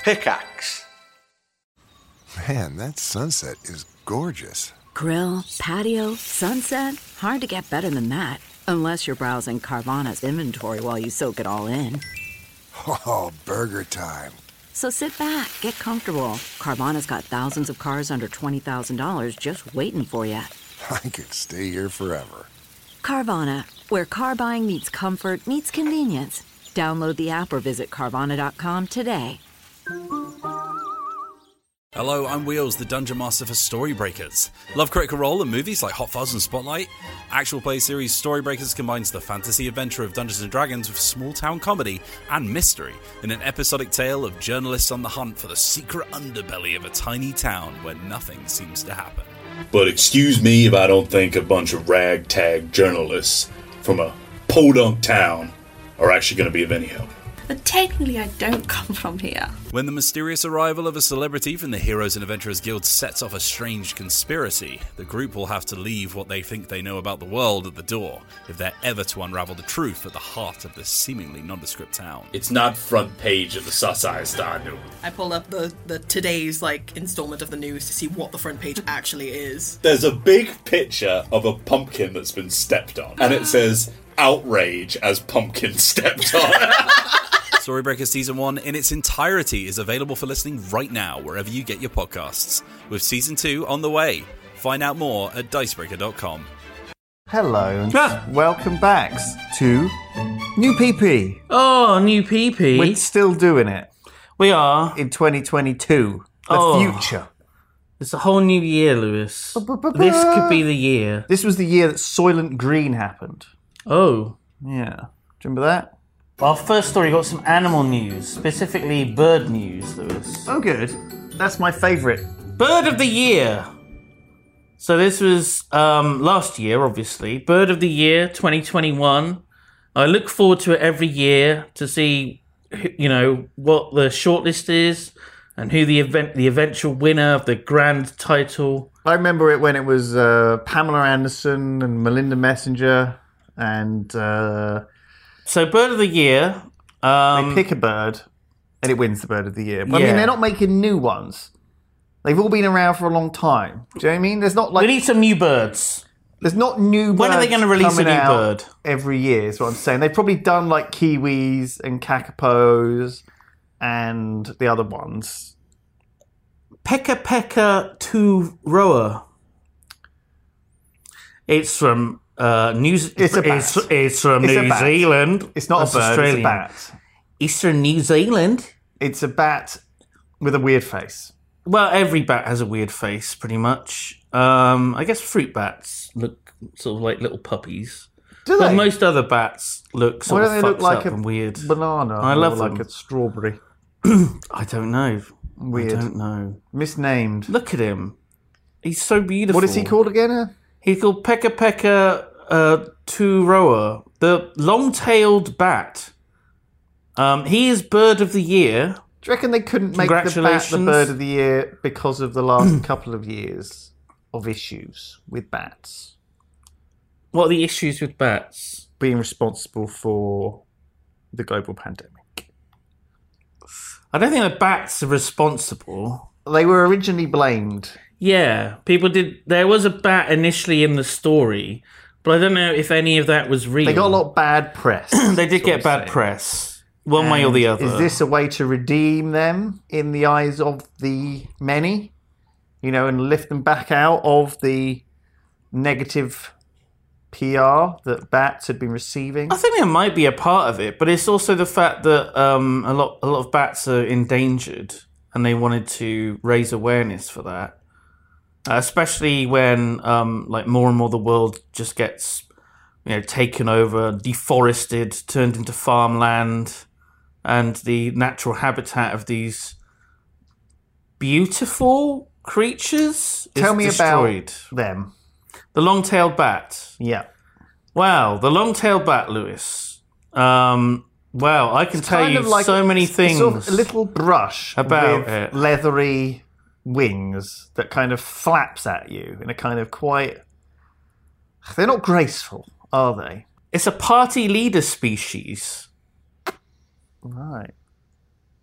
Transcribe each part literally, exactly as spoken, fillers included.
Pickaxe. Man, that sunset is gorgeous. Grill, patio, sunset. Hard to get better than that. Unless you're browsing Carvana's inventory while you soak it all in. Oh, burger time. So sit back, get comfortable. Carvana's got thousands of cars under twenty thousand dollars just waiting for you. I could stay here forever. Carvana, where car buying meets comfort, meets convenience. Download the app or visit Carvana dot com today. Hello, I'm Wheels, the Dungeon Master for Storybreakers. Love Critical Role and movies like Hot Fuzz and Spotlight? Actual play series Storybreakers combines the fantasy adventure of Dungeons and Dragons with small-town comedy and mystery in an episodic tale of journalists on the hunt for the secret underbelly of a tiny town where nothing seems to happen. But excuse me if I don't think a bunch of ragtag journalists from a podunk town are actually going to be of any help. But technically I don't come from here. When the mysterious arrival of a celebrity from the Heroes and Adventurers Guild sets off a strange conspiracy, the group will have to leave what they think they know about the world at the door if they're ever to unravel the truth at the heart of this seemingly nondescript town. It's not front page of the Sassai Star News. I pull up the, the today's like installment of the news to see what the front page actually is. There's a big picture of a pumpkin that's been stepped on, and it says, outrage as pumpkin stepped on. Storybreaker Season one in its entirety is available for listening right now wherever you get your podcasts, with Season two on the way. Find out more at dicebreaker dot com. Hello and ah. welcome back to New P P. Oh, New P P. We're still doing it. We are. In twenty twenty-two. The oh. future. It's a whole new year, Lewis. This could be the year. This was the year that Soylent Green happened. Oh. Yeah. Do you remember that? Our first story got some animal news, specifically bird news, Lewis. Oh, good. That's my favourite. Bird of the year. So this was um, last year, obviously. Bird of the year, twenty twenty-one. I look forward to it every year to see, you know, what the shortlist is and who the event, the eventual winner of the grand title. I remember it when it was uh, Pamela Anderson and Melinda Messenger and... Uh, So, Bird of the Year... Um, they pick a bird, and it wins the Bird of the Year. But, yeah. I mean, they're not making new ones. They've all been around for a long time. Do you know what I mean? There's not like... We need some new birds. There's not new birds When are they going to release a new bird? Every year is what I'm saying. They've probably done, like, kiwis and kakapos and the other ones. Peka Peka Turoa. It's from... Uh, New it's a bat. It's, it's from it's New Zealand. It's not That's a bird, Australian. it's a bat. Eastern New Zealand. It's a bat with a weird face. Well, every bat has a weird face, pretty much. Um, I guess fruit bats look sort of like little puppies. Do but they? most other bats look sort Why of don't they look fucked like up a and weird. banana? I love like them. a strawberry. I don't know. Weird. I don't know. Misnamed. Look at him. He's so beautiful. What is he called again? He's called Peka Peka uh, Turoa, the long-tailed bat. Um, he is Bird of the Year. Do you reckon they couldn't make the bat the Bird of the Year because of the last couple of years of issues with bats? What are the issues with bats? Being responsible for the global pandemic. I don't think the bats are responsible. They were originally blamed. Yeah, people did. There was a bat initially in the story, but I don't know if any of that was real. They got a lot of bad press. They did get bad saying. press, one and way or the other. Is this a way to redeem them in the eyes of the many? You know, and lift them back out of the negative P R that bats had been receiving? I think there might be a part of it, but it's also the fact that um, a lot, a lot of bats are endangered, and they wanted to raise awareness for that. Uh, especially when, um, like, more and more the world just gets, you know, taken over, deforested, turned into farmland, and the natural habitat of these beautiful creatures is Tell me destroyed. about them. The long-tailed bat. Yeah. Wow, the long-tailed bat, Lewis. Um, wow, I can it's tell you like so many things. Sort of a little brush about with it. Leathery wings that kind of flaps at you in a kind of quite... They're not graceful, are they? It's a party leader species. Right.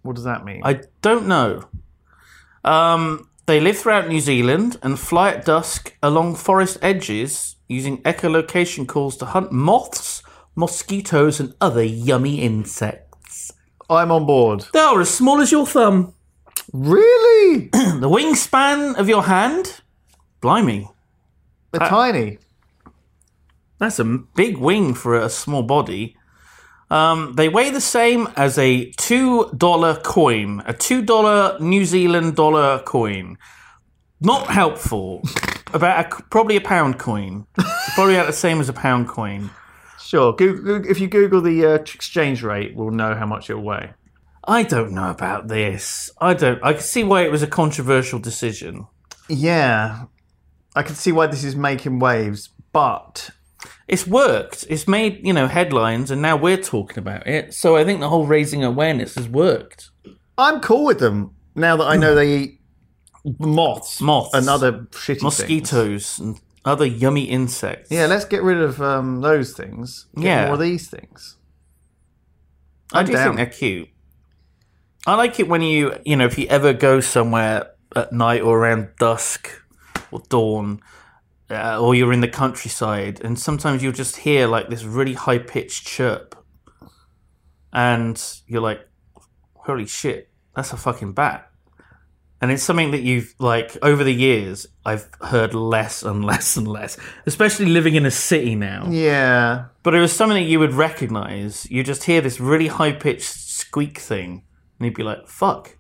What does that mean? I don't know. Um, they live throughout New Zealand and fly at dusk along forest edges using echolocation calls to hunt moths, mosquitoes, and other yummy insects. I'm on board. They are as small as your thumb. Really? The wingspan of your hand? Blimey. They're Uh, tiny. That's a big wing for a small body. Um, they weigh the same as a two dollar coin. A two dollar New Zealand dollar coin. Not helpful. About a, probably a pound coin. Probably about the same as a pound coin. Sure. Google, if you Google the uh, exchange rate, we'll know how much it'll weigh. I don't know about this. I don't. I can see why it was a controversial decision. Yeah. I can see why this is making waves, but... It's worked. It's made, you know, headlines, and now we're talking about it. So I think the whole raising awareness has worked. I'm cool with them now that I know they eat moths, Moths. and other shitty things. Mosquitoes and other yummy insects. Yeah, let's get rid of um, those things. Get Yeah. more of these things. I I'm do down. think they're cute. I like it when you, you know, if you ever go somewhere at night or around dusk or dawn, uh, or you're in the countryside, and sometimes you'll just hear like this really high pitched chirp, and you're like, "Holy shit, that's a fucking bat!" And it's something that you've like over the years I've heard less and less and less, especially living in a city now. Yeah. But it was something that you would recognise. You just hear this really high pitched squeak thing, and you'd be like, "Fuck."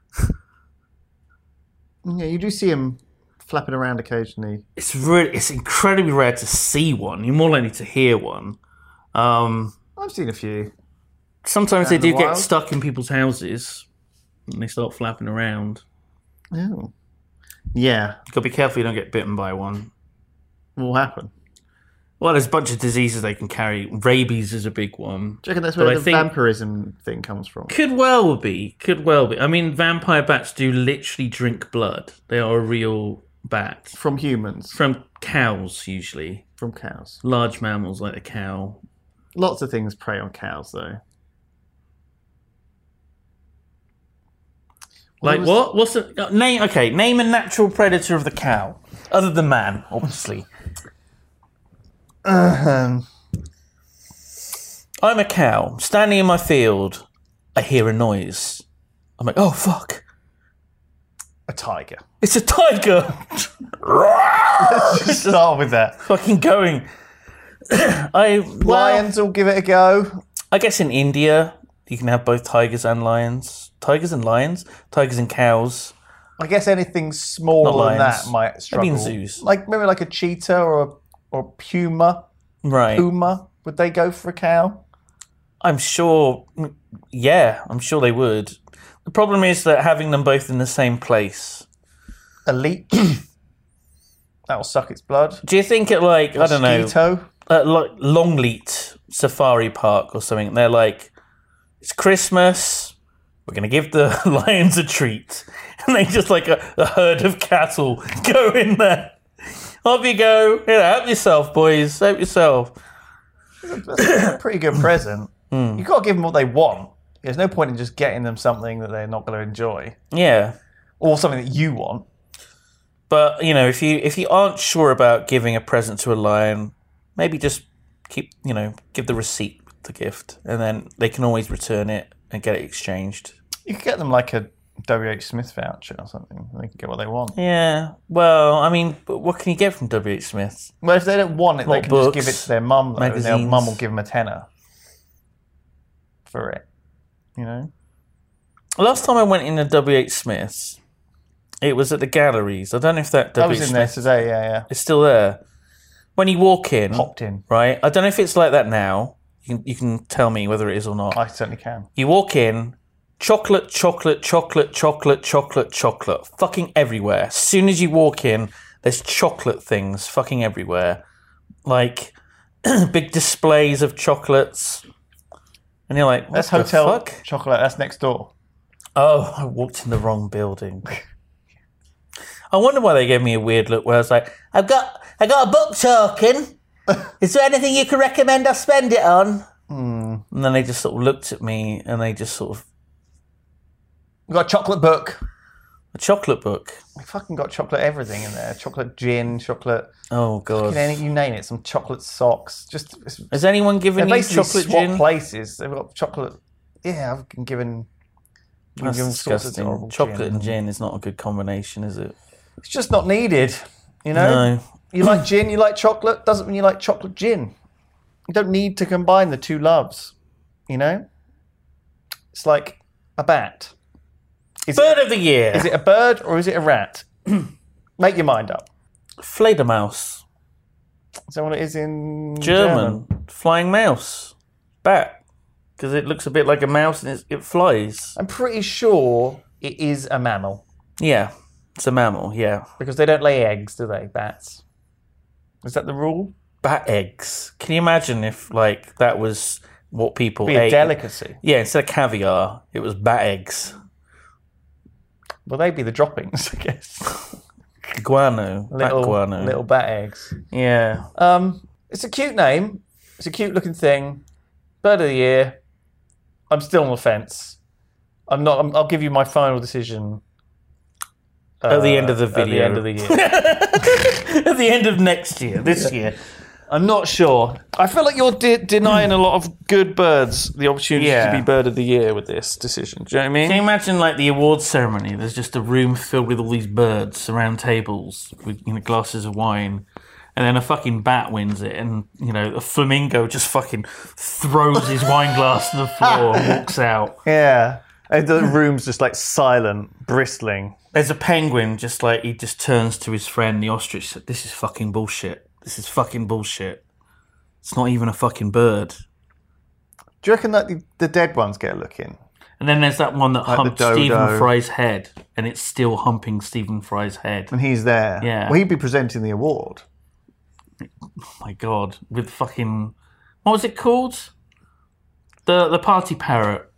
Yeah, you do see them flapping around occasionally. It's really, it's incredibly rare to see one. You're more likely to hear one. Um, I've seen a few. sometimes Out they in the do get wild? stuck in people's houses, and they start flapping around. Oh. Yeah. You've got to be careful you don't get bitten by one. What will happen? Well, there's a bunch of diseases they can carry. Rabies is a big one. Do you reckon that's But where I the think- vampirism thing comes from? Could well be. Could well be. I mean, vampire bats do literally drink blood. They are a real bat. From humans. From cows, usually. From cows. Large mammals like the cow. Lots of things prey on cows, though. Well, Like there was- what? What's the uh, name? Okay, name a natural predator of the cow, other than man, obviously. Um, I'm a cow standing in my field. I hear a noise. I'm like, oh fuck! a tiger. It's a tiger. Let's start with that. Fucking going. I well, Lions will give it a go. I guess in India you can have both tigers and lions. Tigers and lions. Tigers and cows. I guess anything smaller Not than lions. that might struggle. Maybe in zoos. Like maybe like a cheetah or a or puma. Right. Puma. Would they go for a cow? I'm sure. Yeah, I'm sure they would. The problem is that having them both in the same place. A leech. That'll suck its blood. Do you think at like I don't know, Mosquito. at like Longleat Safari Park or something? They're like, it's Christmas. We're gonna give the lions a treat, and they just like a, a herd of cattle go in there. Off you go. Here, help yourself, boys. Help yourself. That's a pretty good present. Hmm. You've got to give them what they want. There's no point in just getting them something that they're not going to enjoy. Yeah. Or something that you want. But you know, if you if you aren't sure about giving a present to a lion, maybe just keep you know give the receipt with the gift, and then they can always return it and get it exchanged. You could get them like a W H Smith voucher or something. They can get what they want. Yeah. Well, I mean, but what can you get from W H Smith's? Well, if they don't want it, they What can books, just give it to their mum, though, and their magazines? mum will give them a tenner for it. You know? Last time I went in a W H Smith's, it was at the galleries. I don't know if that I W was H in there Smith's today, yeah, yeah. is still there. When you walk in, Popped in. right? I don't know if it's like that now. You can, you can tell me whether it is or not. I certainly can. You walk in, chocolate, chocolate, chocolate, chocolate, chocolate, chocolate, fucking everywhere. As soon as you walk in, there's chocolate things fucking everywhere. Like, big displays of chocolates. And you're like, what That's the Hotel fuck? Chocolate, that's next door. Oh, I walked in the wrong building. I wonder why they gave me a weird look where I was like, I've got, I got a book token. Is there anything you could recommend I spend it on? Mm. And then they just sort of looked at me and they just sort of We've got a chocolate book. A chocolate book. We fucking got chocolate everything in there. Chocolate gin, chocolate... Oh, God. Any, you name it. Some chocolate socks. Just Has anyone given you basically chocolate swap gin? places. They've got chocolate... Yeah, I've been given... That's given sorts of disgusting. horrible Chocolate gin. and gin is not a good combination, is it? It's just not needed, you know? No. You like gin, you like chocolate, doesn't mean you like chocolate gin. You don't need to combine the two loves, you know? It's like a bat. Is Bird it, of the year. is it a bird or is it a rat? Make your mind up. Fledermaus. Is that what it is in German. German? Flying mouse. Bat. Because it looks a bit like a mouse and it's, it flies. I'm pretty sure it is a mammal Yeah. It's a mammal, yeah. because they don't lay eggs, do they, bats? Is that the rule? Bat eggs. Can you imagine if, like, that was what people Be ate? a delicacy. Yeah, instead of caviar, it was bat eggs. Well, they'd be the droppings, I guess. Guano. Little, bat guano. little bat eggs. Yeah. Um, it's a cute name. It's a cute looking thing. Bird of the year. I'm still on the fence. I'm not. I'm, I'll give you my final decision uh, At the end of the video. At the end of the year. At the end of next year, this year. I'm not sure. I feel like you're de- denying a lot of good birds the opportunity Yeah. to be bird of the year with this decision. Do you know what I mean? Can you imagine, like, the awards ceremony? There's just a room filled with all these birds around tables with, you know, glasses of wine. And then a fucking bat wins it, and, you know, a flamingo just fucking throws his wine glass to the floor and walks out. Yeah. And the room's just like silent, bristling. There's a penguin, just like, he just turns to his friend, the ostrich, said, "This is fucking bullshit. This is fucking bullshit. It's not even a fucking bird." Do you reckon that the, the dead ones get a look in? And then there's that one that Like the humped dodo. Stephen Fry's head, and it's still humping Stephen Fry's head. And he's there. Yeah. Well, he'd be presenting the award. Oh my God, with fucking... What was it called? The the party parrot.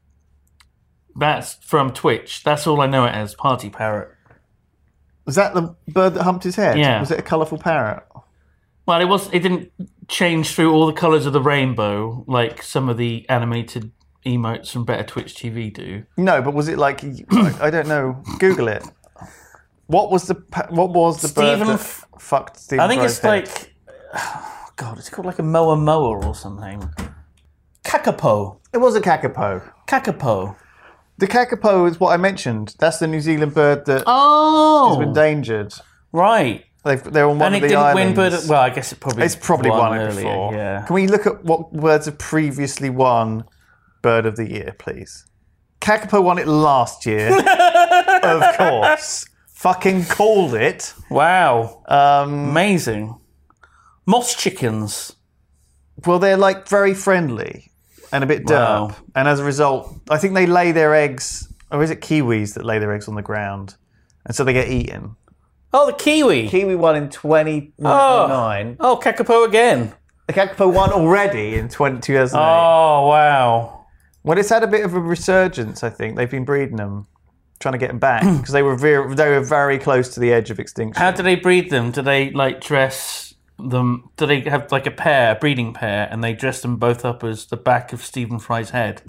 That's from Twitch. That's all I know it as, party parrot. Was that the bird that humped his head? Yeah. Was it a colourful parrot? Well, it was. It didn't change through all the colours of the rainbow like some of the animated emotes from Better Twitch T V do. No, but was it like... I don't know. Google it. What was the pa- what was the Stephen bird that F- fucked Stephen I think Fry's it's head? like... Oh God, it's called like a moa moa or something. Kakapo. It was a kakapo. Kakapo. The kakapo is what I mentioned. That's the New Zealand bird that Oh! has been endangered. Right. They've, they're on one And of it the didn't islands. win bird... Well, I guess it probably... It's probably won, it earlier, before. yeah. Can we look at what birds have previously won Bird of the Year, please? Kakapo won it last year. Of course. Fucking called it. Wow. Um, Amazing. Moss chickens. well, they're like very friendly and a bit Wow. derp. And as a result, I think they lay their eggs, or is it kiwis that lay their eggs on the ground? And so they get eaten. Oh, the kiwi. Kiwi won in twenty nine. Oh, Kakapo again. The Kakapo won already in two thousand eight. Oh, wow. Well, it's had a bit of a resurgence, I think. They've been breeding them, trying to get them back, because they were very, they were very close to the edge of extinction. How do they breed them? Do they, like, dress them... Do they have, like, a pair, a breeding pair, and they dress them both up as the back of Stephen Fry's head?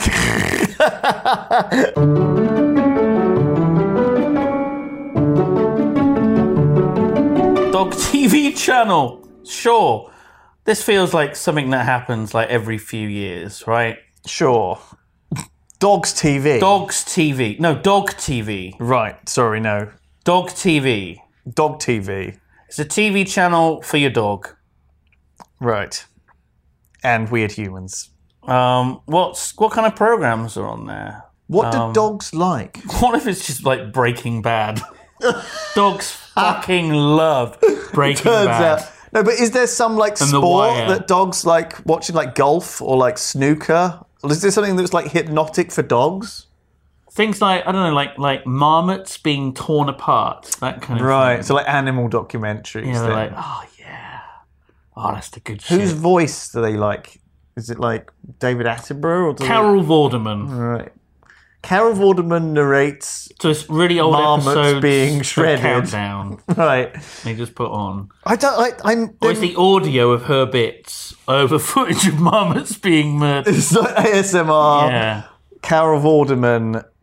Dog T V channel. Sure. This feels like something that happens, like, every few years, right? Sure. Dogs T V. Dogs T V. No, Dog T V. Right, sorry, no. Dog T V. Dog T V. It's a T V channel for your dog. Right. And weird humans. Um, what's what kind of programs are on there? What Um, do dogs like? What if it's just like Breaking Bad? Dogs fucking love Breaking Turns Bad. out. No, but is there some like And The sport Wire. that dogs like watching, like golf or like snooker? Or is there something that's like hypnotic for dogs? Things like I don't know, like like marmots being torn apart, that kind of Right, thing. so like animal documentaries. Yeah, they're then. like, oh yeah, oh that's the good shit. Whose voice do they like? Is it like David Attenborough or do Carol Vorderman. They... Right. Carol Vorderman narrates. So it's really old Marmots episodes being of shredded. Countdown. Right. They just put on. I don't like. I'm. Or it's the audio of her bits over footage of marmots being murdered. It's like A S M R. Yeah. Carol Vorderman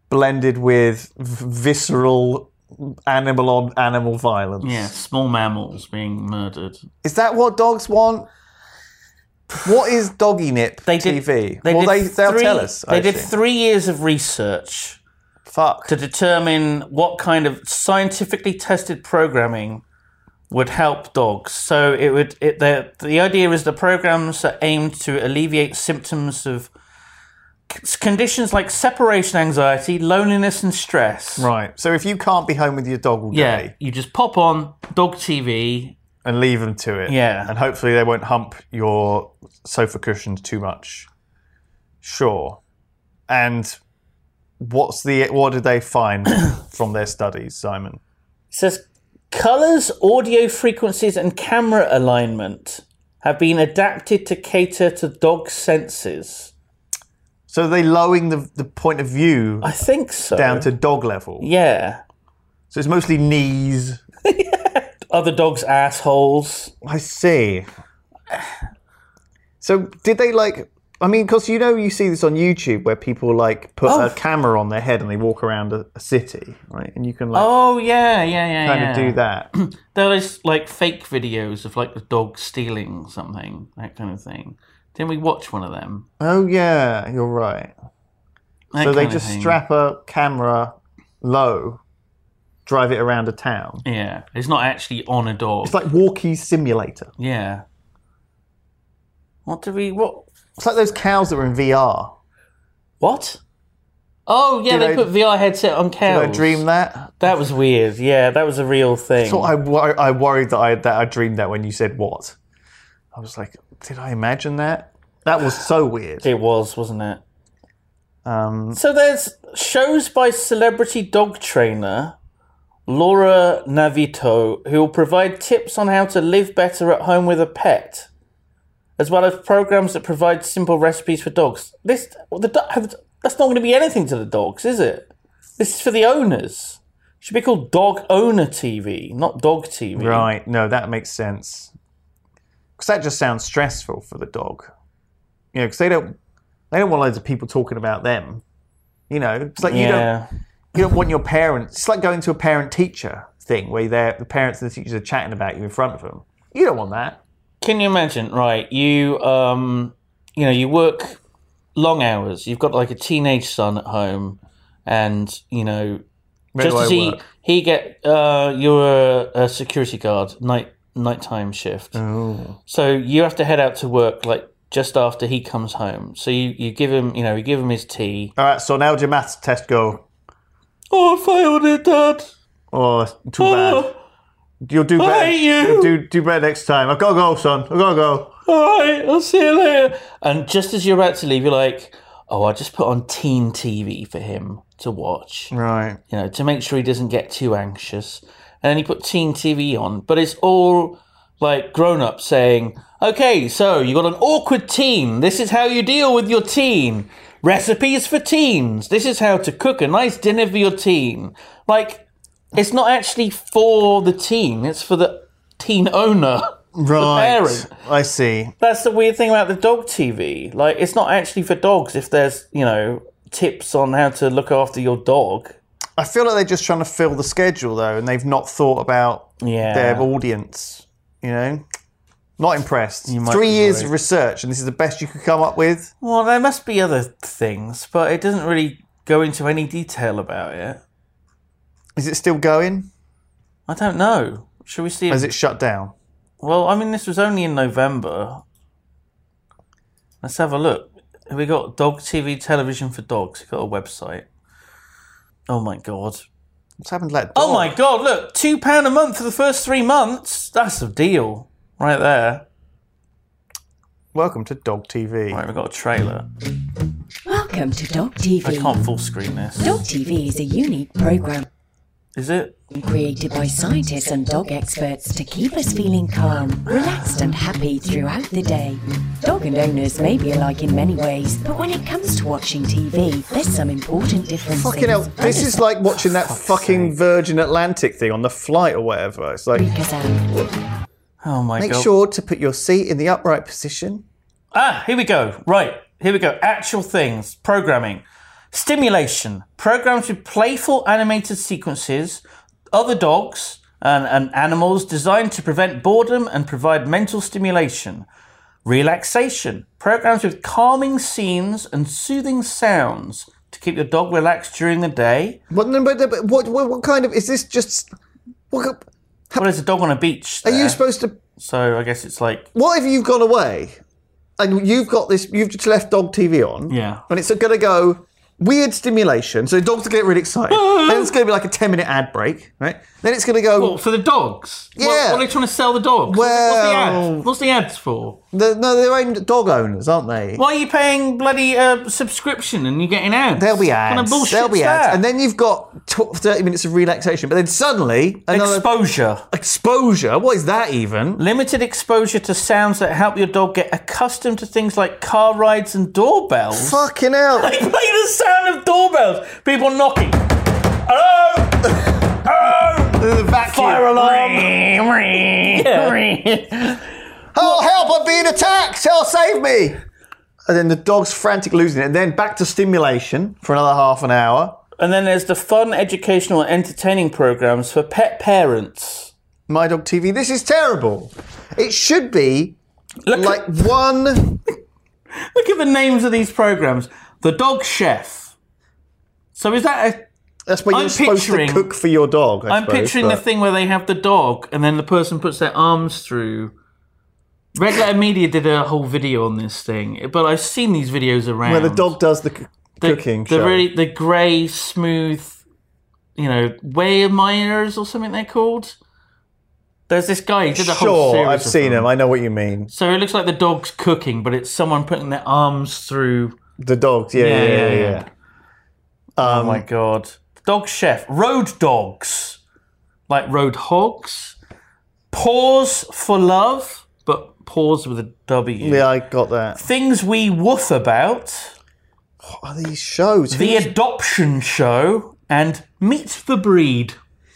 blended with v- visceral animal on animal violence. Yeah, small mammals being murdered. Is that what dogs want? What is Doggy Nip They did, T V? They well, did they, they'll three, tell us. They did actually. three years of research Fuck. to determine what kind of scientifically tested programming would help dogs. So it would. It, the the idea is the programs are aimed to alleviate symptoms of c- conditions like separation anxiety, loneliness, and stress. Right. So if you can't be home with your dog all Yeah, day you just pop on dog T V. and leave them to it, Yeah. and hopefully they won't hump your sofa cushions too much. Sure. And what's the what did they find from their studies, Simon? It says colors, audio frequencies, and camera alignment have been adapted to cater to dog senses. So are they lowering the the point of view I think so. down to dog level? Yeah. So it's mostly knees. Other dogs' assholes. I see. So did they like? I mean, because you know you see this on YouTube where people like put Oh. a camera on their head and they walk around a, a city, right? And you can like Oh yeah, yeah, yeah, kind yeah. of do that. There is like fake videos of like the dog stealing something, that kind of thing. Didn't we watch one of them? Oh yeah, you're right. That So they kind of just thing. strap a camera low, drive it around a town. Yeah, it's not actually on a dog. It's like Walkie Simulator. Yeah. What do we what? It's like those cows that were in V R. What? Oh yeah, Did they I- put V R headset on cows. Did I dream that? That was weird. Yeah, that was a real thing. So I, wor- I worried that I that I dreamed that when you said what. I was like, did I imagine that? That was so weird. It was, wasn't it? Um, So there's shows by celebrity dog trainer Laura Navito who will provide tips on how to live better at home with a pet, as well as programs that provide simple recipes for dogs. This the do- that's not going to be anything to the dogs, is it? This is for the owners. It should be called Dog Owner T V, not Dog T V. right. No, that makes sense. Because that just sounds stressful for the dog. You know, because they don't they don't want loads of people talking about them. You know, it's like you Yeah. don't you don't want your parents. It's like going to a parent-teacher thing where they're, the parents and the teachers are chatting about you in front of them. You don't want that. Can you imagine? Right, you um, you know, you work long hours. You've got like a teenage son at home, and you know, Where just do I as he work? he get uh, you're a, a security guard, night nighttime shift. Oh. So you have to head out to work like just after he comes home. So you, you give him, you know, you give him his tea. All right, so now how'd your maths test go? Oh, I failed it, Dad. Oh, too Oh. bad. You'll do I better. hate you. You'll do do better next time. I've got to go, son. I've got to go. All right, I'll see you later. And just as you're about to leave, you're like, oh, I just put on teen T V for him to watch. Right. You know, to make sure he doesn't get too anxious. And then he put teen T V on, but it's all like grown up saying, okay, so you got an awkward teen. This is how you deal with your teen. Recipes for teens. This is how to cook a nice dinner for your teen. Like, it's not actually for the teen, it's for the teen owner. Right. parent. I see. That's the weird thing about the dog T V. Like, it's not actually for dogs if there's, you know, tips on how to look after your dog. I feel like they're just trying to fill the schedule, though, and they've not thought about Yeah. their audience, you know? Not impressed. You might Three be years right. of research, and this is the best you could come up with? Well, there must be other things, but it doesn't really go into any detail about it. Is it still going? I don't know. Should we see? Or If, is it shut down? well, I mean, this was only in November. Let's have a look. Have we got Dog T V television for dogs? We've got a website. Oh my god. What's happened to that Oh dog? my god, look, two pound a month for the first three months. That's a deal. Right there. Welcome to Dog T V. Right, we've got a trailer. Welcome to Dog T I V. can't full screen this. Dog T V is a unique program Is it? created by scientists and dog experts to keep us feeling calm, relaxed and happy throughout the day. Dog and owners may be alike in many ways, but when it comes to watching T V, there's some important differences. Fucking hell, this is like watching that fucking Virgin Atlantic thing on the flight or whatever. It's like, Freak us out. Oh my make god. sure to put your seat in the upright position. Ah, here we go. Right, here we go. Actual things. Programming. Stimulation. Programs with playful animated sequences, other dogs and, and animals designed to prevent boredom and provide mental stimulation. Relaxation. Programs with calming scenes and soothing sounds to keep your dog relaxed during the day. What, but what, what, what kind of... Is this just... What, well, there's a dog on a beach there, are you supposed to... So I guess it's like... What if you've gone away and you've got this... You've just left dog T V on. Yeah. And it's going to go... Weird stimulation, so dogs will get really excited. Then it's going to be like a ten minute ad break, right? Then it's going to go... What, for the dogs? Yeah. What, what are they trying to sell the dogs? Well... What's the ad? What's the ads for? The, no, they're aimed at dog owners, aren't they? Why are you paying bloody uh, subscription and you're getting ads? There'll be ads. What kind of bullshit's There'll be ads. that? And then you've got thirty minutes of relaxation, but then suddenly... Another... Exposure. Exposure? What is that even? Limited exposure to sounds that help your dog get accustomed to things like car rides and doorbells. Fucking hell. They play the sound of doorbells. People knocking. Hello? Hello? The vacuum. Fire alarm. Yeah. Oh, help, I'm being attacked! Oh, save me! And then the dog's frantic losing it. And then back to stimulation for another half an hour. And then there's the fun, educational, and entertaining programs for pet parents. My Dog T V. This is terrible. It should be Look like at, one... Look at the names of these programs. The Dog Chef. So is that a... That's where you're I'm supposed to cook for your dog, I I'm suppose, picturing but... the thing where they have the dog and then the person puts their arms through... Red Letter Media did a whole video on this thing, but I've seen these videos around. Where the dog does the, c- the cooking the show. really the grey, smooth, you know, Weyermeyers or something they're called. There's this guy, he did a whole series Sure, I've of seen them. him. I know what you mean. So it looks like the dog's cooking, but it's someone putting their arms through... The dogs, yeah, yeah, yeah. yeah, yeah. Oh Um, my God. Dog Chef. Road dogs. Like road hogs. Pause for love, but pause with a W. Yeah, I got that. Things we woof about. What are these shows? The Who's- Adoption Show. And Meet the Breed.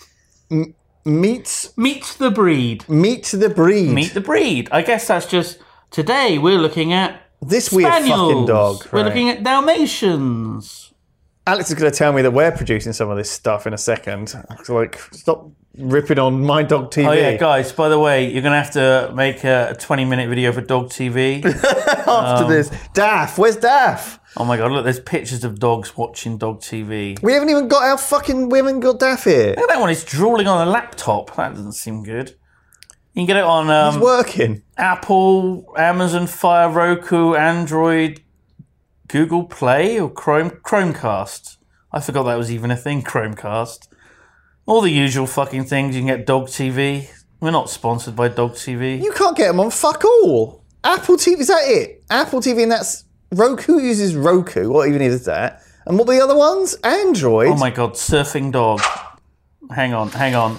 M- meet... Meet the Breed. Meet the Breed. Meet the Breed. I guess that's just... Today we're looking at... This weird Spaniels. fucking dog. We're right. looking at Dalmatians. Alex is going to tell me that we're producing some of this stuff in a second. So, like, stop ripping on My Dog T V. Oh yeah, guys, by the way, you're going to have to make a twenty minute video for Dog T V. After um, this. Daff, where's Daff? Oh my God, look, there's pictures of dogs watching Dog T V. We haven't even got our fucking... We haven't got Daff here. Look at that one, he's drooling on a laptop. That doesn't seem good. You can get it on um, He's working. Apple, Amazon Fire, Roku, Android, Google Play, or Chrome Chromecast. I forgot that was even a thing, Chromecast. All the usual fucking things. You can get Dog T V. We're not sponsored by Dog T V. You can't get them on fuck all. Apple T V, is that it? Apple T V, and that's... Roku uses Roku. What even is that? And what were the other ones? Android. Oh my God, surfing dog. Hang on, hang on.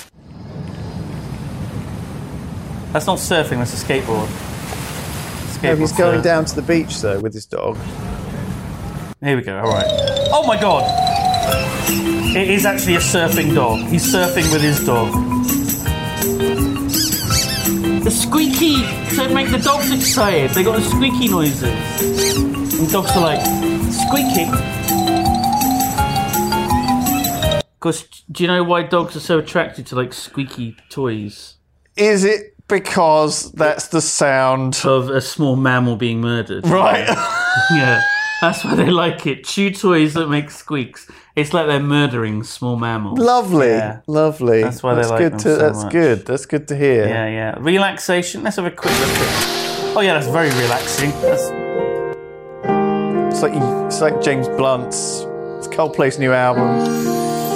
That's not surfing, that's a skateboard. skateboard No, he's going surf. down to the beach, though, with his dog. Here we go, alright. Oh my God! It is actually a surfing dog. He's surfing with his dog. The squeaky to make the dogs excited. They got the squeaky noises. And dogs are like, squeaky. Because do you know why dogs are so attracted to like squeaky toys? Is it because that's the sound of a small mammal being murdered? Right. Yeah. That's why they like it. Chew toys that make squeaks. It's like they're murdering small mammals. Lovely, Yeah. lovely. That's why that's they like good them to, so That's much. good. That's good to hear. Yeah, yeah. Relaxation. Let's have a quick look at. Oh yeah, that's very relaxing. That's... It's like it's like James Blunt's. It's Coldplay's new album.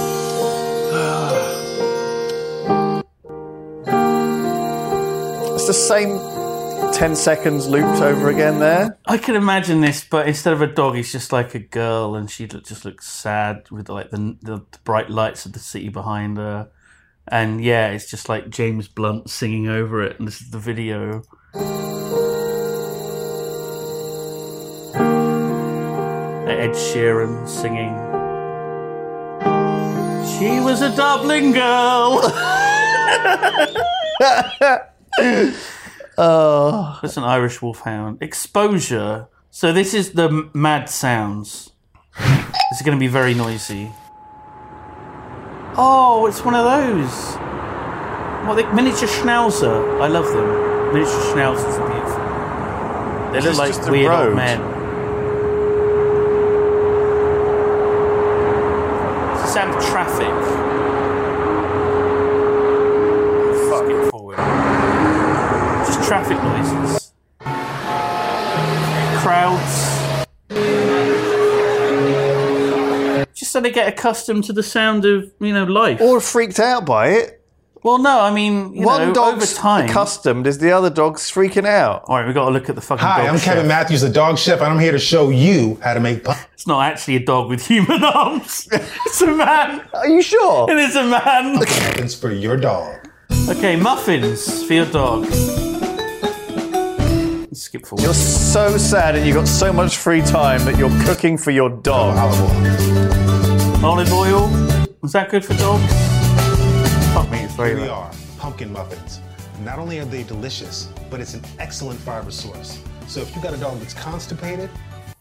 It's the same ten seconds looped over again there. I can imagine this, but instead of a dog, it's just like a girl, and she look- just looks sad with like the, the bright lights of the city behind her. And yeah, it's just like James Blunt singing over it, and this is the video. Ed Sheeran singing. She was a Dublin girl. Oh, that's an Irish wolfhound. Exposure. So this is the mad sounds. This is going to be very noisy. Oh, it's one of those. What, the miniature schnauzer. I love them. Miniature schnauzers are beautiful. They look Just- like just a weird road. old men. It's the sound of traffic. Skip forward. Just traffic noises. Crowds. Just so they get accustomed to the sound of, you know, life. Or freaked out by it. Well, no, I mean, you One know, over dog's time. accustomed, is the other dog's freaking out. All right, we've got to look at the fucking Hi, dog I'm chef. Kevin Matthews, the dog chef, and I'm here to show you how to make pu- It's not actually a dog with human arms. It's a man. Are you sure? It is a man. muffins for your dog. Okay, muffins for your dog. Let's skip forward. You're so sad and you've got so much free time that you're cooking for your dog. Olive oil. Olive oil. Is that good for dogs? Fuck me, it's very Here we loud. are, pumpkin muffins. Not only are they delicious, but it's an excellent fiber source. So if you got a dog that's constipated,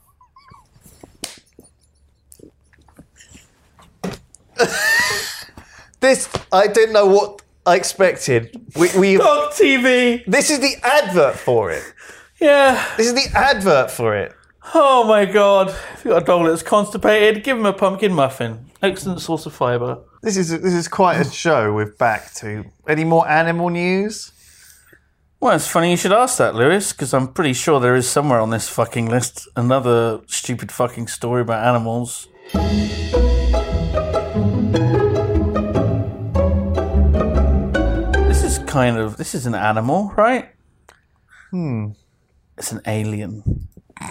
This, I didn't know what I expected. We, we, Dog T V. this is the advert for it. Yeah. This is the advert for it. Oh my god. If you've got a dog that's constipated, give him a pumpkin muffin. Excellent source of fibre. This is this is quite a show with back to. Any more animal news? Well, it's funny you should ask that, Lewis, because I'm pretty sure there is somewhere on this fucking list another stupid fucking story about animals. This is kind of... This is an animal, right? Hmm. It's an alien.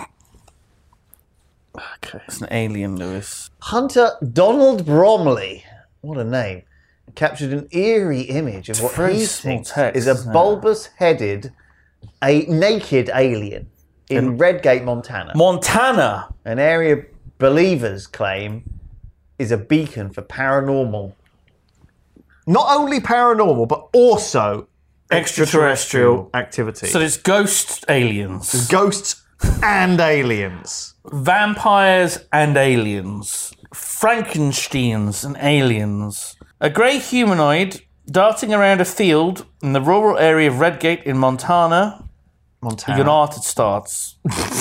Okay. It's an alien, Lewis. Hunter Donald Bromley, what a name, captured an eerie image of It's what very he small thinks text, is a isn't it? bulbous-headed, a naked alien in Redgate, Montana. Montana! An area believers claim is a beacon for paranormal. Not only paranormal, but also Extraterrestrial. activity. So there's ghost aliens. Ghosts and aliens. Vampires and aliens. Frankensteins and aliens. A grey humanoid darting around a field in the rural area of Redgate in Montana. Montana. United States.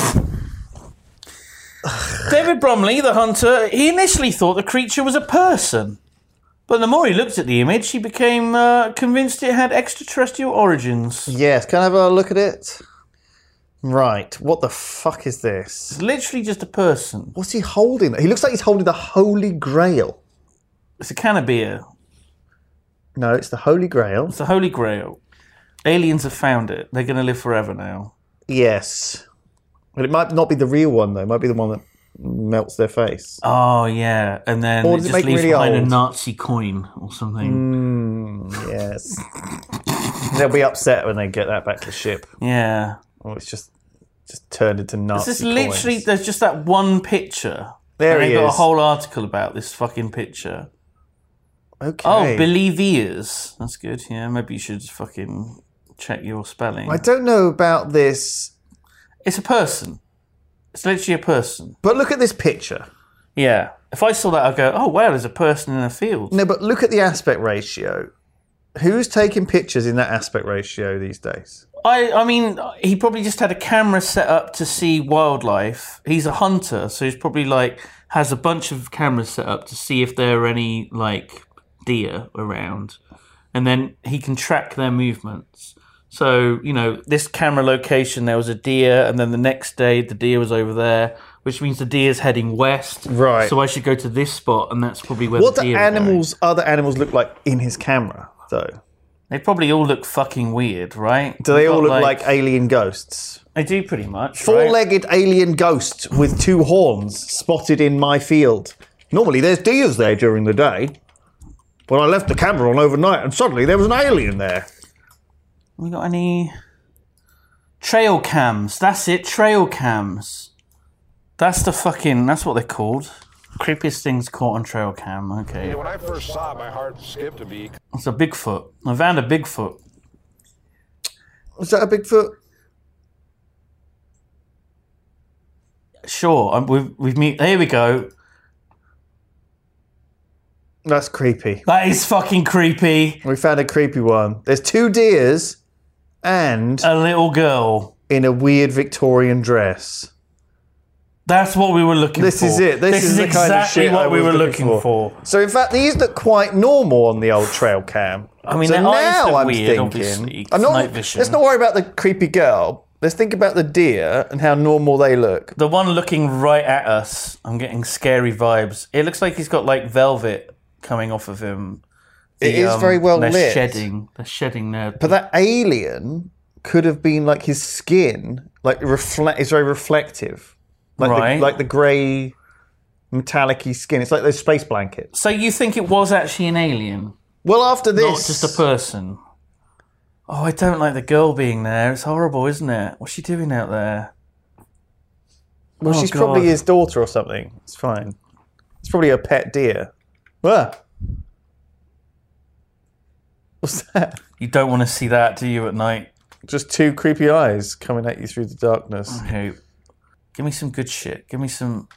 David Bromley, the hunter, he initially thought the creature was a person. But the more he looked at the image, he became uh, convinced it had extraterrestrial origins. Yes, can I have a look at it? Right, what the fuck is this? It's literally just a person. What's he holding? He looks like he's holding the Holy Grail. It's a can of beer. No, it's the Holy Grail. It's the Holy Grail. Aliens have found it. They're going to live forever now. Yes. But it might not be the real one, though. It might be the one that melts their face. Oh, yeah. And then Or it does it just make leaves really behind a old? Nazi coin or something. Mm, yes. They'll be upset when they get that back to the ship. Yeah. Or it's just just turned into Nazi This is literally, coins. there's just that one picture. There and he they've got is. a whole article about this fucking picture. Okay. Oh, Believers. That's good. Yeah, maybe you should fucking check your spelling. I don't know about this, It's a person. It's literally a person. but look at this picture. Yeah. If I saw that, I'd go, oh, wow, there's a person in a field. No, but look at the aspect ratio. Who's taking pictures in that aspect ratio these days? I, I mean, he probably just had a camera set up to see wildlife. He's a hunter, so he's probably like has a bunch of cameras set up to see if there are any like deer around, and then he can track their movements. So you know, this camera location, there was a deer, and then the next day the deer was over there, which means the deer's heading west. Right. So I should go to this spot, and that's probably where What the do deer are going. animals, other animals, look like in his camera, though? They probably all look fucking weird, right? Do they You've all got, look like, alien ghosts? They do pretty much. right? Four-legged alien ghost with two horns spotted in my field. Normally there's deers there during the day, but I left the camera on overnight and suddenly there was an alien there. We got any trail cams? That's it, trail cams. That's the fucking. That's what they're called. Creepiest things caught on trail cam. Okay. When I first saw it, my heart skipped a beat. It's a Bigfoot. I found a Bigfoot. Was that a Bigfoot? Sure, um, we've we've mute. Here we go. That's creepy. That is fucking creepy. We found a creepy one. There's two deers and a little girl in a weird Victorian dress. That's what we were looking this for. This is it. This, this is, is the exactly kind of shit what I we was were looking, looking for. for. So in fact, these look quite normal on the old trail cam. I mean, so their eyes now look I'm weird, thinking, obviously. I'm not, night vision. Let's not worry about the creepy girl. Let's think about the deer and how normal they look. The one looking right at us, I'm getting scary vibes. It looks like he's got like velvet coming off of him. The, it is um, very well they're lit. shedding. They're shedding there. But that alien could have been like his skin, like reflect. It's very reflective, like right. the, like the grey, metallic-y skin. It's like those space blankets. So you think it was actually an alien? Well, after this, not just a person. Oh, I don't like the girl being there. It's horrible, isn't it? What's she doing out there? Well, oh, she's God. probably his daughter or something. It's fine. It's probably a pet deer. Ah. What's that? You don't want to see that, do you, at night? Just two creepy eyes coming at you through the darkness. Okay. Give me some good shit. Give me some...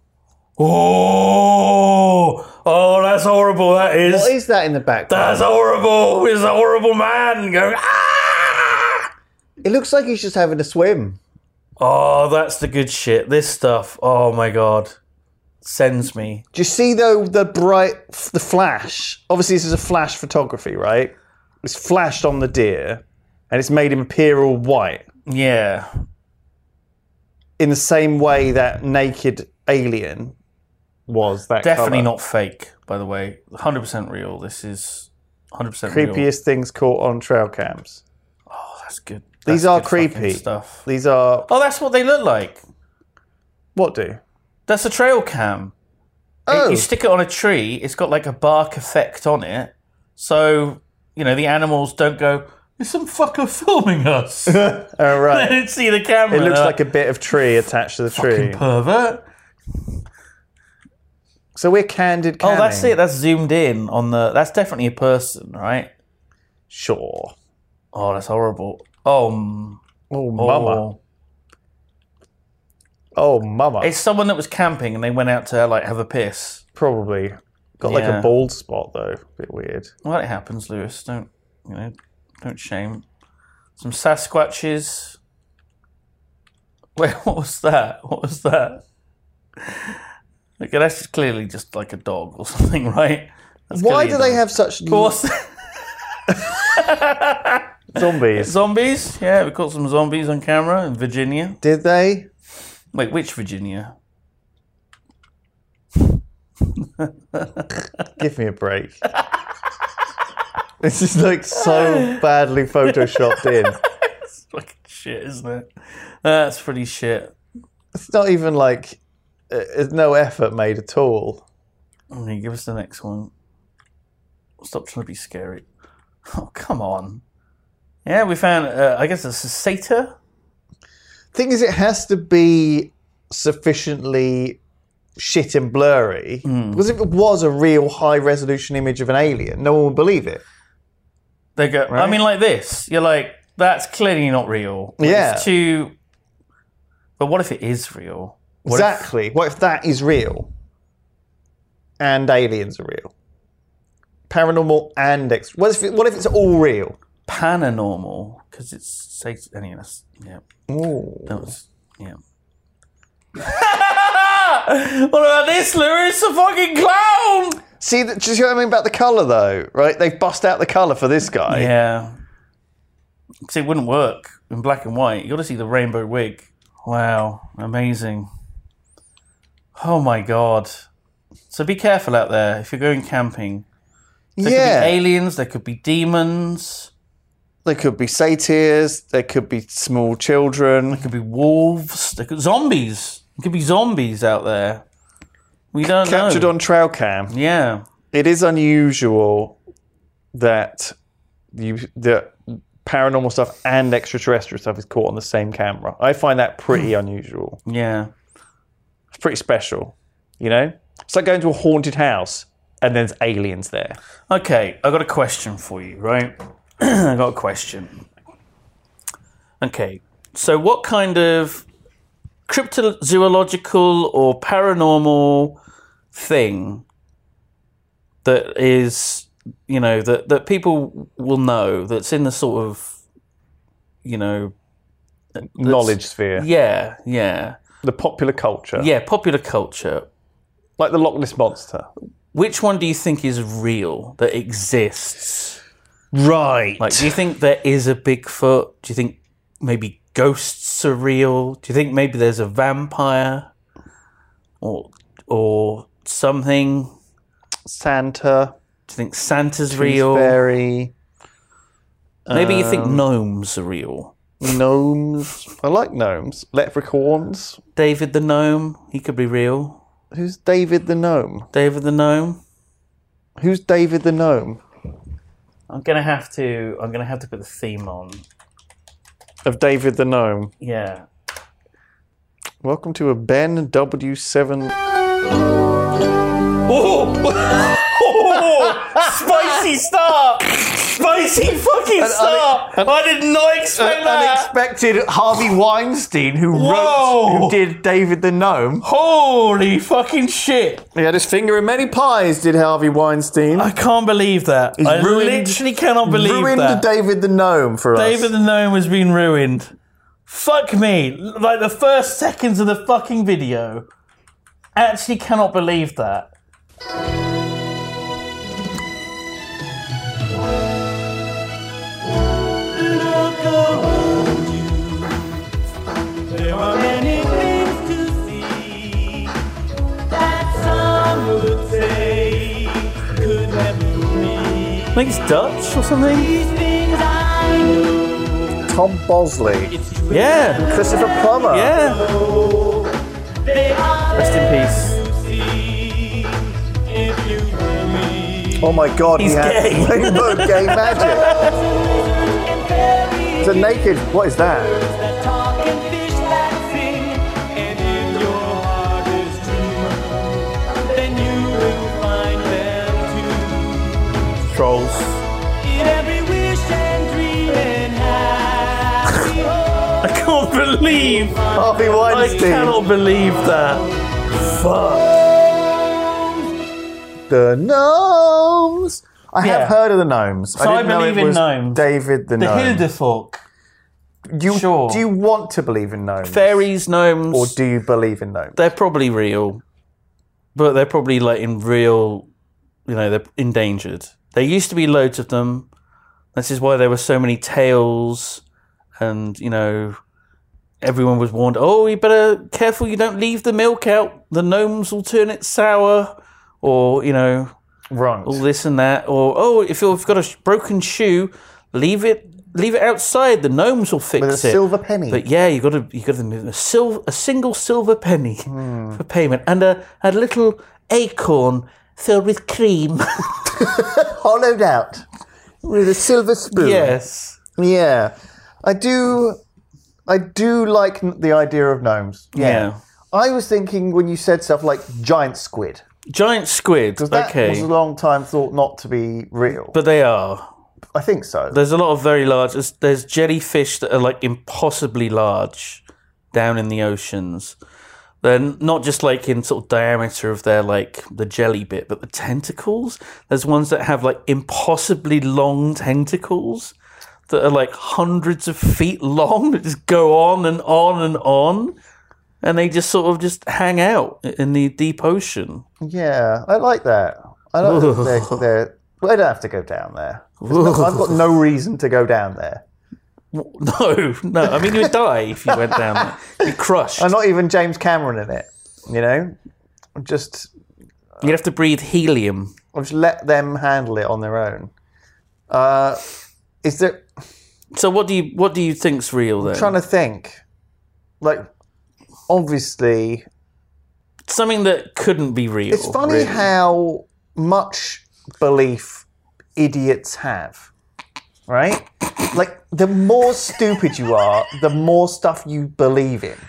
Oh! Oh, that's horrible, that is. What is that in the background? That's horrible! It's a horrible man going... Ah! It looks like he's just having a swim. Oh, that's the good shit. This stuff, oh my God. Sends me. Do you see, though, the bright... The flash? Obviously, this is a flash photography, right? It's flashed on the deer, and it's made him appear all white. Yeah. In the same way that naked alien was that Definitely colour. not fake, by the way. one hundred percent real. This is one hundred percent Creepiest real. things caught on trail cams. Oh, that's good. That's These are good fucking creepy. stuff. These are... Oh, that's what they look like. What do? That's a trail cam. Oh. You stick it on a tree, it's got like a bark effect on it. So, you know, the animals don't go, there's some fucker filming us. Oh, right. They didn't see the camera. It looks They're like a bit of tree attached to the tree. fucking pervert. So we're candid camming. Oh, that's it. That's zoomed in on the... That's definitely a person, right? Sure. Oh, that's horrible. Oh, mm, Oh, mama. Oh, mama. It's someone that was camping and they went out to like have a piss. Probably. Got like Yeah. a bald spot, though. Bit weird. Well, it happens, Lewis. Don't, you know, don't shame. Some Sasquatches. Wait, what was that? What was that? Okay, that's just clearly just like a dog or something, right? That's Why clearly do a they dog. have such... Of course. Zombies. Zombies? Yeah, we caught some zombies on camera in Virginia. Did they? Wait, which Virginia? Give me a break. This is like so badly photoshopped in. It's fucking shit, isn't it? That's pretty shit. It's not even like... uh, There's no effort made at all. Okay, give us the next one. Stop trying to be scary. Oh, come on. Yeah, we found, uh, I guess it's a satyr. Thing is, it has to be sufficiently shit and blurry. Mm. Because if it was a real high-resolution image of an alien, no one would believe it. They go, Right. I mean, like this. You're like, that's clearly not real. Like, Yeah. It's too... But what if it is real? What Exactly. What if that is real? And aliens are real? Paranormal and extra. What if, it, what if it's all real? If paranormal, because it's Satan. Anyway, that's, yeah. Ooh. That was, yeah. What about this, Lewis? A fucking clown! See, do you see what I mean about the colour, though? Right? They've bust out the colour for this guy. Yeah. Because it wouldn't work in black and white. You got to see the rainbow wig. Wow, amazing. Oh my God. So be careful out there if you're going camping. There Yeah. could be aliens, there could be demons, There could be satyrs. There could be small children. there could be wolves, there could zombies. There could be zombies out there. We don't Captured know. on trail cam. Yeah. It is unusual that you that paranormal stuff and extraterrestrial stuff is caught on the same camera. I find that pretty unusual. Yeah. It's pretty special, you know? It's like going to a haunted house and there's aliens there. Okay, I got a question for you, right? I got a question. Okay, so what kind of cryptozoological or paranormal thing that is, you know, that, that people will know, that's in the sort of, you know... knowledge sphere. Yeah, yeah. The popular culture. Yeah, popular culture. Like the Loch Ness Monster. Which one do you think is real, that exists? Right. Like, do you think there is a Bigfoot? Do you think maybe ghosts are real? Do you think maybe there's a vampire? Or or something? Santa. Do you think Santa's Tooth real? Fairy. Maybe you think Um, gnomes are real. Gnomes. I like gnomes. Leprechauns. David the Gnome, he could be real. Who's David the Gnome? David the Gnome? Who's David the Gnome? I'm gonna have to I'm gonna have to put the theme on. Of David the Gnome. Yeah. Welcome to a Ben W seven. Oh! Spicy start! Spicy fucking An start! une- I did not expect An that! unexpected Harvey Weinstein who Whoa! wrote, who did David the Gnome. Holy fucking shit! He had his finger in many pies, did Harvey Weinstein. I can't believe that. He's I ruined- literally cannot believe ruined that. David the Gnome for us. David the Gnome has been ruined. Fuck me. Like the first seconds of the fucking video. Actually cannot believe that. There are many things to see that some would say could never be. I think it's Dutch or something. These things I know. Tom Bosley. Yeah. Christopher Plummer. Yeah. They are Rest in peace. if you believe. Oh my god, He's he had gay. rainbow gay magic. It's a naked. What is that? That talk and fish that sing, and if your heart is true, then you will find them too. Trolls. In every wish and dream and happy hope. I can't believe. Harvey I Weinstein. cannot believe that. Fuck. The gnomes. I Yeah. have heard of the gnomes. So I didn't know believe it in was gnomes. David the, The gnome. Hildefolk. You, Sure. Do you want to believe in gnomes? Fairies, gnomes. Or do you believe in gnomes? They're probably real. But they're probably like in real, you know, they're endangered. There used to be loads of them. This is why there were so many tales. And, you know, everyone was warned, oh, you better careful you don't leave the milk out. The gnomes will turn it sour. Or, you know, right. all this and that. Or, oh, if you've got a sh- broken shoe, leave it leave it outside. The gnomes will fix With a it. silver penny. But yeah, you got to you got to a sil- a single silver penny Hmm. for payment, and a, a little acorn filled with cream. Hollowed out with a silver spoon. Yes. Yeah. I do. I do like n- the idea of gnomes. Yeah. Yeah. I was thinking when you said stuff like giant squid. Giant squid. Because that Okay. was a long time thought not to be real. But they are. I think so. There's a lot of very large. There's, there's jellyfish that are like impossibly large down in the oceans. They're not just like in sort of diameter of their like the jelly bit, but the tentacles. There's ones that have like impossibly long tentacles that are like hundreds of feet long that just go on and on and on. And they just sort of just hang out in the deep ocean. Yeah, I like that. I like that they're, they're, well, I don't have to go down there. No, I've got no reason to go down there. No, no. I mean, you would die if you went down there. You'd be crushed. I'm not even James Cameron in it. You know, I'm just You'd have to breathe helium. I'll just let them handle it on their own. Uh, is there? So what do you what do you think's real then? I'm trying to think. Like, obviously, something that couldn't be real. it's funny really. how much belief idiots have, right? Like, the more stupid you are, the more stuff you believe in,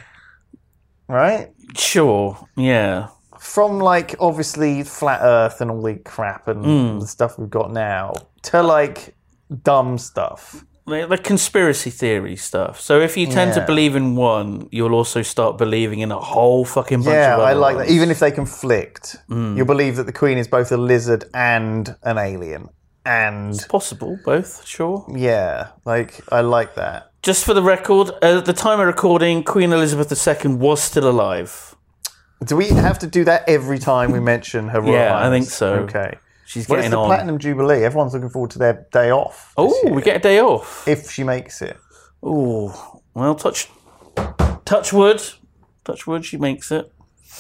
right? Sure, yeah. From, like, obviously flat Earth and all the crap and Mm. the stuff we've got now to, like, dumb stuff. like, like conspiracy theory stuff. So if you tend to Yeah. believe in one, you'll also start believing in a whole fucking bunch Yeah, of other I like ones. that. Even if they conflict, Mm. you'll believe that the Queen is both a lizard and an alien. And It's possible, both, sure. yeah, like I like that. Just for the record, at the time of recording, Queen Elizabeth the Second was still alive. Do we have to do that every time we mention her royal Yeah, I highness? think so. Okay. She's Well, it's getting the on. Platinum Jubilee. Everyone's looking forward to their day off. Oh, we get a day off. If she makes it. Oh, well, touch, touch wood. Touch wood, she makes it.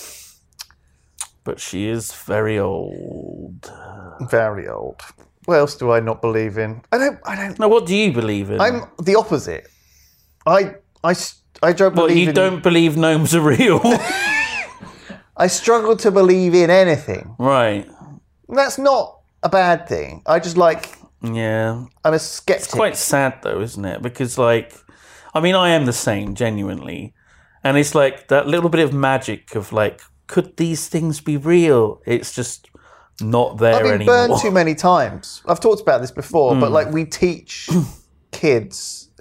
But she is very old. Very old. What else do I not believe in? I don't. I don't. Now, what do you believe in? I'm the opposite. I. I. I don't Well, believe you in. don't believe gnomes are real. I struggle to believe in anything. Right. That's not a bad thing. I just like. Yeah. I'm a skeptic. It's quite sad, though, isn't it? Because, like, I mean, I am the same, genuinely. And it's like that little bit of magic of, like, could these things be real? It's just not there I've been anymore. burned too many times. I've talked about this before, but Mm. like we teach kids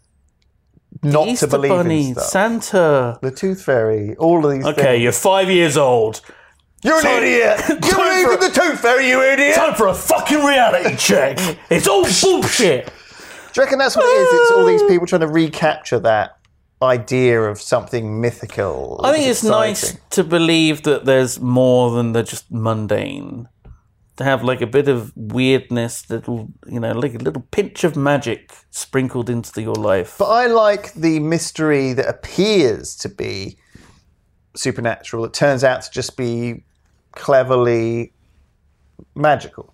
not The Easter to believe Bunny, in stuff. Santa, the Tooth Fairy, all of these Okay, things. you're five years old. You're an Time- idiot! You Time believe for in the Tooth Fairy, you idiot! Time for a fucking reality check. It's all bullshit. Do you reckon that's what it is? It's all these people trying to recapture that idea of something mythical. I think it's nice exciting. to believe that there's more than the just mundane. To have like a bit of weirdness, little you know, like a little pinch of magic sprinkled into your life. But I like the mystery that appears to be supernatural. It turns out to just be cleverly magical.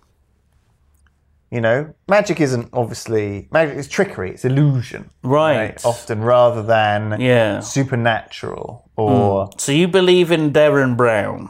You know, magic isn't obviously magic is trickery. It's illusion, Right. Often, rather than Yeah. supernatural or Mm. So you believe in Darren Brown?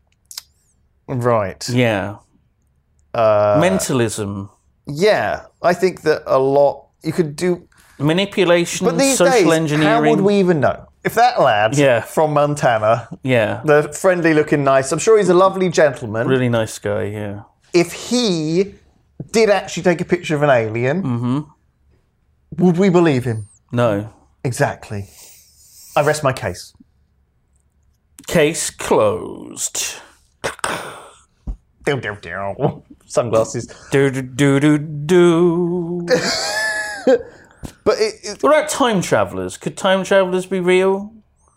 right. Yeah. Uh, Mentalism, yeah, I think that a lot you could do. manipulation, But these social days, engineering. how would we even know? If that lad Yeah. from Montana, Yeah. the friendly looking nice, I'm sure he's a lovely gentleman. Really nice guy. Yeah. If he did actually take a picture of an alien, Mm-hmm. would we believe him? No. Exactly. I rest my case. Case closed. Dow, dow, dow. Sunglasses. Do do do do do. But it, it, What about time travelers? Could time travelers be real?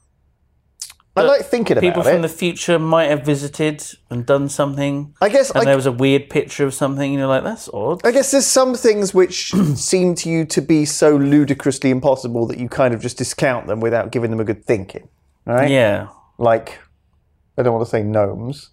I like thinking about People it. from the future might have visited and done something. I guess and I- there was a weird picture of something, and you're like, "That's odd." I guess there's some things which seem to you to be so ludicrously impossible that you kind of just discount them without giving them a good thinking. Right? Yeah. Like, I don't want to say gnomes.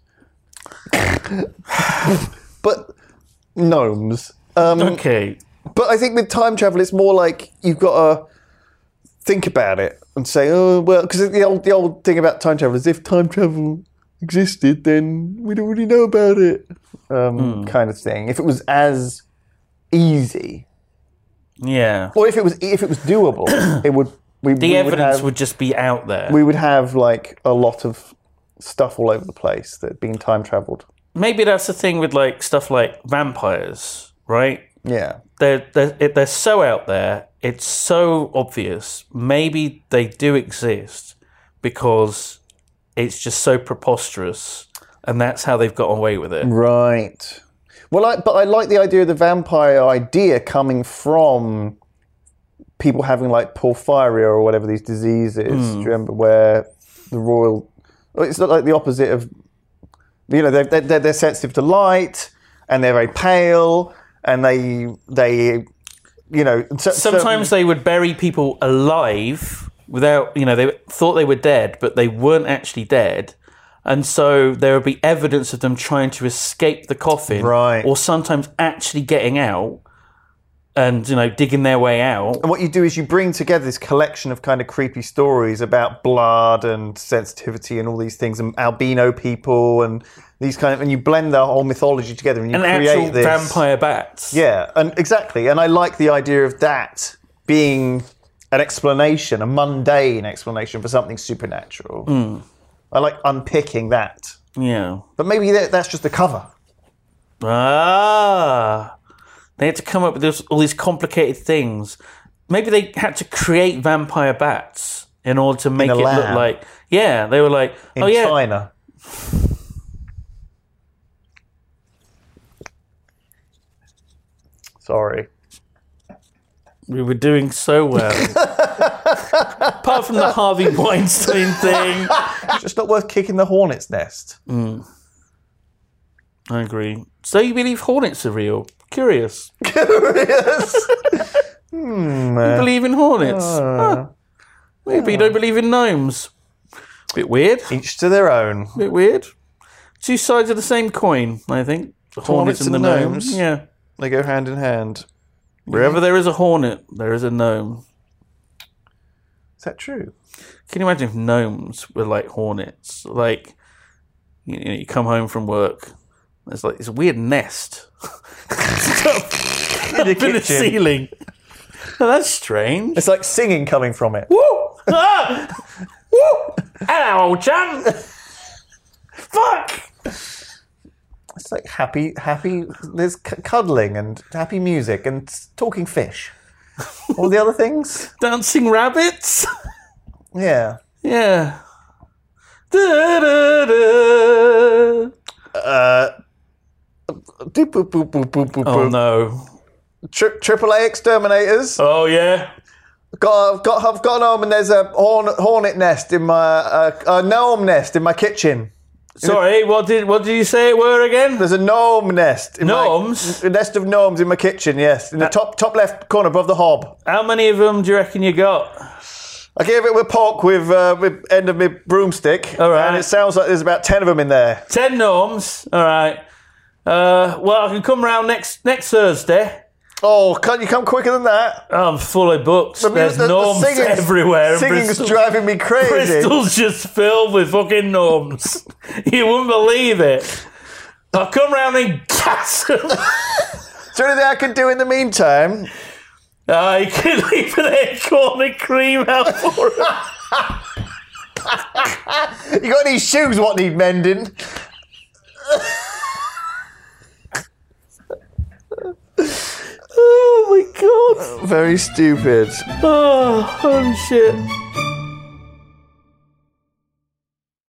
but gnomes. Um, Okay. But I think with time travel, it's more like you've got to think about it and say, oh, well, because the old, the old thing about time travel is if time travel existed, then we'd already know about it, um, kind of thing. If it was as easy, Yeah. or if it was if it was doable, it would. We, The we evidence would, have, would just be out there. we would have like a lot of stuff all over the place that had been time traveled. Maybe that's the thing with like stuff like vampires, right? Yeah. They're they're it- they're so out there. It's so obvious. Maybe they do exist because it's just so preposterous, and that's how they've got away with it. Right. Well, I, but I like the idea of the vampire idea coming from people having like porphyria or whatever these diseases. Mm. Do you remember where the royal? well, It's not like the opposite of, you know, they're, they're, they're sensitive to light and they're very pale and they they, you know. cer- Sometimes certain- they would bury people alive without, you know, they thought they were dead, but they weren't actually dead. And so there would be evidence of them trying to escape the coffin, Right. or sometimes actually getting out and, you know, digging their way out. And what you do is you bring together this collection of kind of creepy stories about blood and sensitivity and all these things, and albino people and these kind of, and you blend the whole mythology together and you An create actual this vampire bats. Yeah, and exactly. And I like the idea of that being an explanation, a mundane explanation for something supernatural. Mm. I like unpicking that. Yeah. But maybe that, that's just the cover. Ah. They had to come up with this, all these complicated things. Maybe they had to create vampire bats in order to make a it look lab. like. Yeah, they were like, In oh yeah, China. Sorry. we were doing so well. Apart from the Harvey Weinstein thing. It's just not worth kicking the hornet's nest. Mm. I agree. So you believe hornets are real? Curious. Curious. hmm, You believe in hornets? uh, Huh. Maybe you don't believe in gnomes. Bit weird. Each to their own. Bit weird. Two sides of the same coin, I think. The hornets, Hornets and the and gnomes. gnomes. Yeah. They go hand in hand. Wherever there is a hornet, there is a gnome. Is that true? Can you imagine if gnomes were like hornets? Like, you know, you come home from work, there's like this weird nest up in the kitchen. ceiling. Oh, that's strange. It's like singing coming from it. Woo! Ah! Woo! Hello, old chum. Fuck! It's like happy, happy. There's c- cuddling and happy music and s- talking fish. All the other things. Dancing rabbits. Yeah. Yeah. Da, da, da. Uh. Doop, boop, boop, boop, boop, boop, Oh boop. no. Tri- Triple A exterminators. Oh yeah. Got, I've got, I've gone home and there's a hornet, hornet nest in my, uh, a gnome nest in my kitchen. Sorry, what did what did you say it were again? There's a gnome nest. In Gnomes? My, a nest of gnomes in my kitchen. Yes, in the top top left corner above the hob. How many of them do you reckon you got? I gave it a poke with uh, with end of my broomstick. All right. And it sounds like there's about ten of them in there. Ten gnomes. All right. Uh, well, I can come round next next Thursday. Oh, can't you come quicker than that? I'm fully booked. I mean, There's the- the gnomes singing's- everywhere. in Singing's Bristol. driving me crazy. Bristol's just filled with fucking gnomes. You wouldn't believe it. I'll come round and gas them. Is there anything I can do in the meantime? Uh, you can leave an acorn and cream out for them. You got any shoes what need mending? Oh my god. Very stupid. Oh, holy shit.